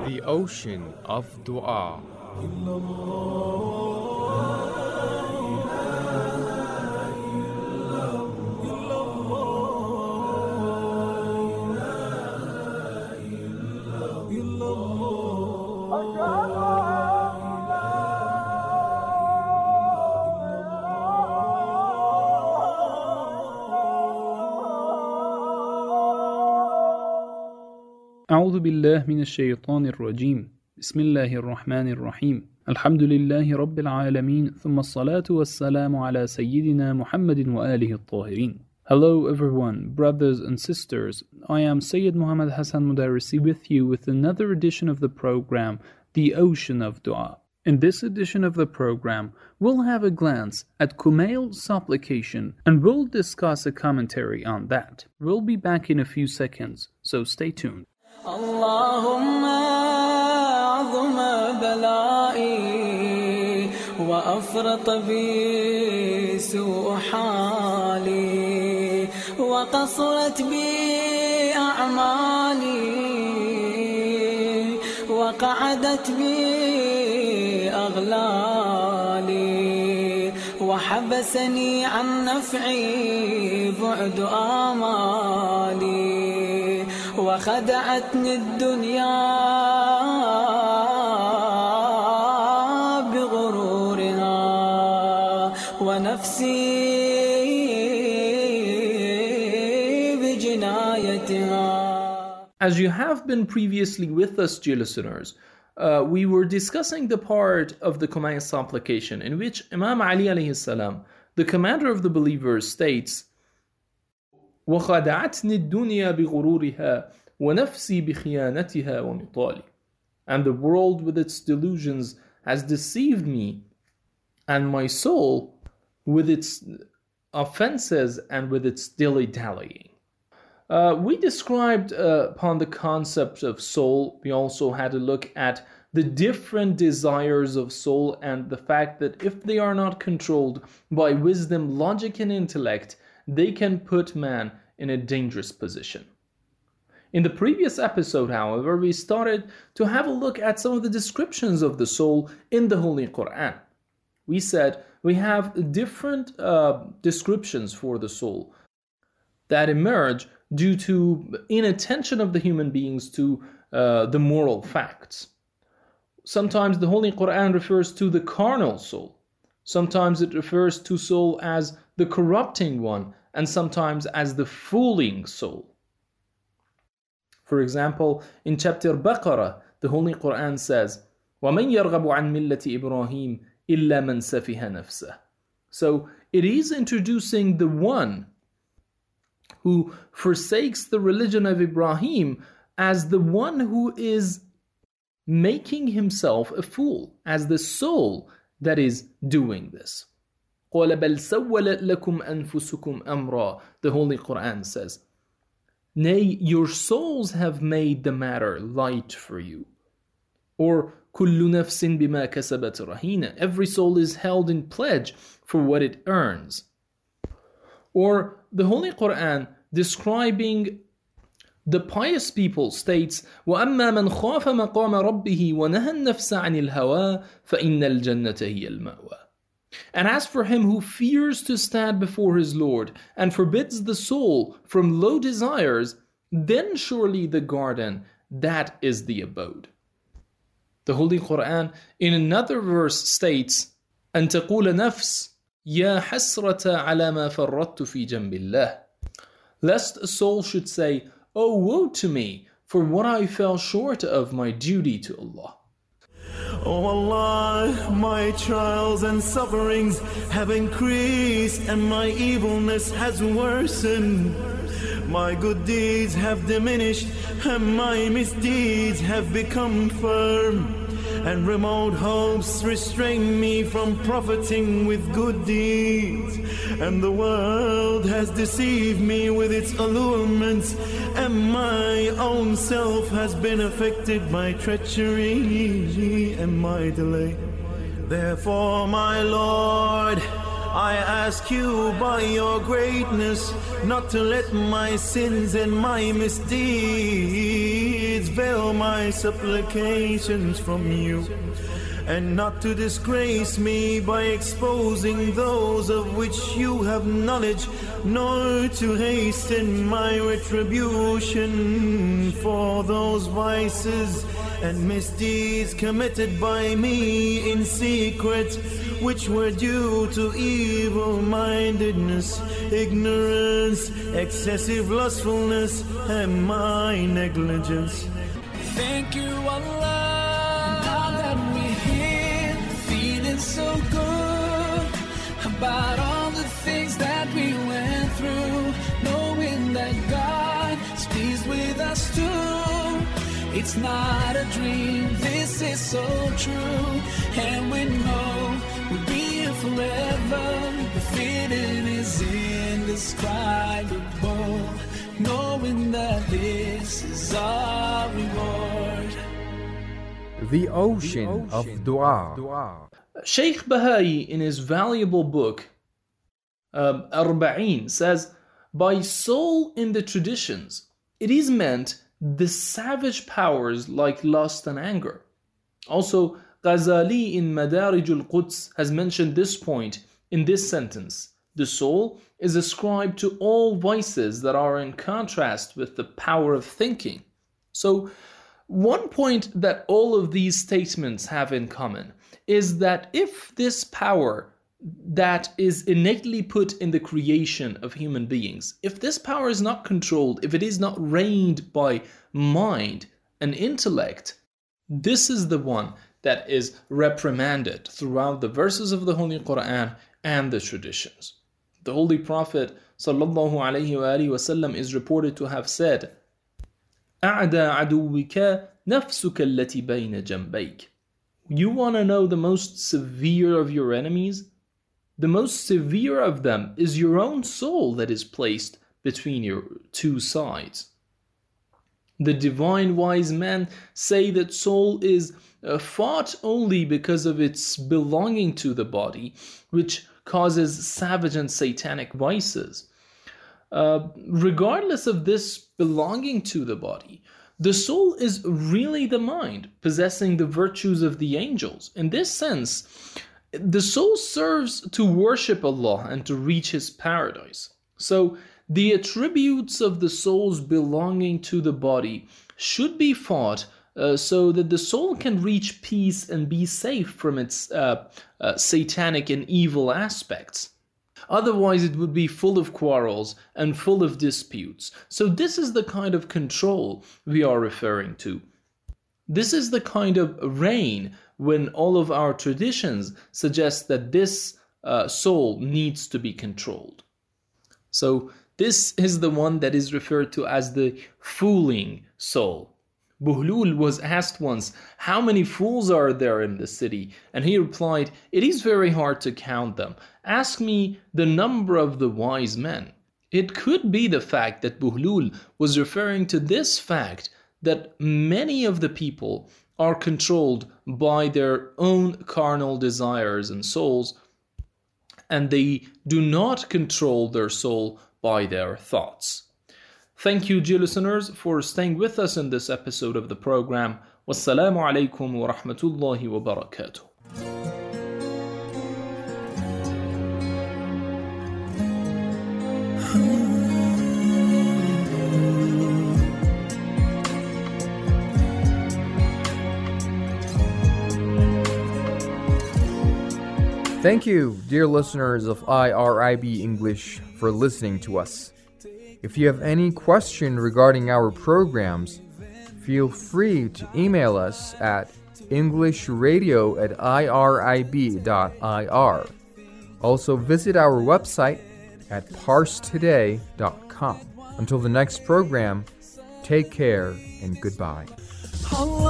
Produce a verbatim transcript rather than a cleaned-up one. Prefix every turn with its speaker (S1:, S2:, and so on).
S1: The ocean of dua.
S2: أعوذ بالله من الشيطان الرجيم بسم الله الرحمن الرحيم الحمد لله رب العالمين ثم الصلاة والسلام على سيدنا محمد وآله الطاهرين. Hello everyone, brothers and sisters. I am Sayyid Muhammad Hassan Mudarrisi with you with another edition of the program, The Ocean of Dua. In this edition of the program, we'll have a glance at Kumail's supplication and we'll discuss a commentary on that. We'll be back in a few seconds, so stay tuned.
S3: اللهم عظم بلائي وأفرط بي سوء حالي وقصرت بي أعمالي وقعدت بي أغلالي وحبسني عن نفعي بعد آمالي وخدعتني الدنيا بغرورها ونفسي بجنايتها.
S2: As you have been previously with us, dear listeners, uh, we were discussing the part of the Kumail supplication in which Imam Ali alayhi salam, the commander of the believers, states, وَخَدَعَتْنِي الدُّنْيَا بِغُرُورِهَا وَنَفْسِي بِخِيَانَتِهَا وَمِطَالِ. And the world with its delusions has deceived me, and my soul with its offenses and with its dilly-dallying. Uh, we described uh, upon the concept of soul. We also had a look at the different desires of soul and the fact that if they are not controlled by wisdom, logic, and intellect, they can put man in a dangerous position. In the previous episode, however, we started to have a look at some of the descriptions of the soul in the Holy Quran. We said we have different uh, descriptions for the soul that emerge due to inattention of the human beings to uh, the moral facts. Sometimes the Holy Quran refers to the carnal soul. Sometimes it refers to soul as the corrupting one, and sometimes as the fooling soul. For example, in chapter Baqarah, the Holy Quran says, وَمَنْ يَرْغَبُ عَنْ مِلَّةِ إِبْرَاهِيمَ إِلَّا مَنْ سَفِهَ نَفْسَهُ. So it is introducing the one who forsakes the religion of Ibrahim as the one who is making himself a fool, as the soul that is doing this. قَالَ بَلْ سَوَّلَتْ لَكُمْ أَنفُسُكُمْ أَمْرًا. The Holy Quran says, nay, your souls have made the matter light for you. Or كُلُّ نَفْسٍ بِمَا كَسَبَتْ رَهِينًا. Every soul is held in pledge for what it earns. Or the Holy Quran describing the pious people states, وَأَمَّا مَنْ خَافَ مَقَامَ رَبِّهِ وَنَهَى النَّفْسَ عَنِ الْهَوَىٰ فَإِنَّ الْجَنَّةَ هِيَ الْمَأْوَىٰ. And as for him who fears to stand before his Lord and forbids the soul from low desires, then surely the garden, that is the abode. The Holy Quran in another verse states, أَن تَقُولَ نَفْسٍ يَا حَسْرَةَ عَلَى مَا فَرَّطْتُ فِي جَنْبِ اللَّهِ. Lest a soul should say, oh, woe to me for what I fell short of my duty to Allah.
S4: Oh Allah, my trials and sufferings have increased and my evilness has worsened. My good deeds have diminished and my misdeeds have become firm. And remote hopes restrain me from profiting with good deeds. And the world has deceived me with its allurements, and my own self has been affected by treachery and my delay. Therefore, my Lord, I ask you by your greatness not to let my sins and my misdeeds veil my supplications from you, and not to disgrace me by exposing those of which you have knowledge, nor to hasten my retribution for those vices and misdeeds committed by me in secret, which were due to evil-mindedness, ignorance, excessive lustfulness, and my negligence.
S3: Thank you, Allah, now that we're here, feeling so good about all the things that we went through, knowing that God is pleased with us too. It's not a dream, this is so true, and we know we'll be here forever. The feeling is indescribable, knowing that this is our reward.
S1: The ocean of dua.
S2: Sheikh Bahai, in his valuable book, um, Arba'in, says, by soul in the traditions, it is meant the savage powers like lust and anger. Also, Ghazali in Madarij al-Quds has mentioned this point in this sentence. The soul is ascribed to all vices that are in contrast with the power of thinking. So, one point that all of these statements have in common is that if this power that is innately put in the creation of human beings, if this power is not controlled, if it is not reigned by mind and intellect, this is the one that is reprimanded throughout the verses of the Holy Quran and the traditions. The Holy Prophet sallallahu alaihi wasallam is reported to have said, أَعْدَى عَدُوِّكَ نَفْسُكَ الَّتِي بَيْنَ جَنْبَيْكَ. You want to know the most severe of your enemies? The most severe of them is your own soul that is placed between your two sides. The divine wise men say that soul is uh, fought only because of its belonging to the body, which causes savage and satanic vices. Uh, regardless of this belonging to the body, the soul is really the mind, possessing the virtues of the angels. In this sense, the soul serves to worship Allah and to reach His paradise. So, the attributes of the soul's belonging to the body should be fought uh, so that the soul can reach peace and be safe from its uh, uh, satanic and evil aspects. Otherwise, it would be full of quarrels and full of disputes. So this is the kind of control we are referring to. This is the kind of reign when all of our traditions suggest that this uh, soul needs to be controlled. So this is the one that is referred to as the fooling soul. Buhlul was asked once, how many fools are there in the city? And he replied, it is very hard to count them. Ask me the number of the wise men. It could be the fact that Buhlul was referring to this fact that many of the people are controlled by their own carnal desires and souls, and they do not control their soul by their thoughts. Thank you, dear listeners, for staying with us in this episode of the program. Wassalamu alaikum wa rahmatullahi wa barakatuh.
S1: Thank you, dear listeners of I R I B English, for listening to us. If you have any question regarding our programs, feel free to email us at englishradio at irib dot I R. Also visit our website at parse today dot com. Until the next program, take care and goodbye.
S3: Allah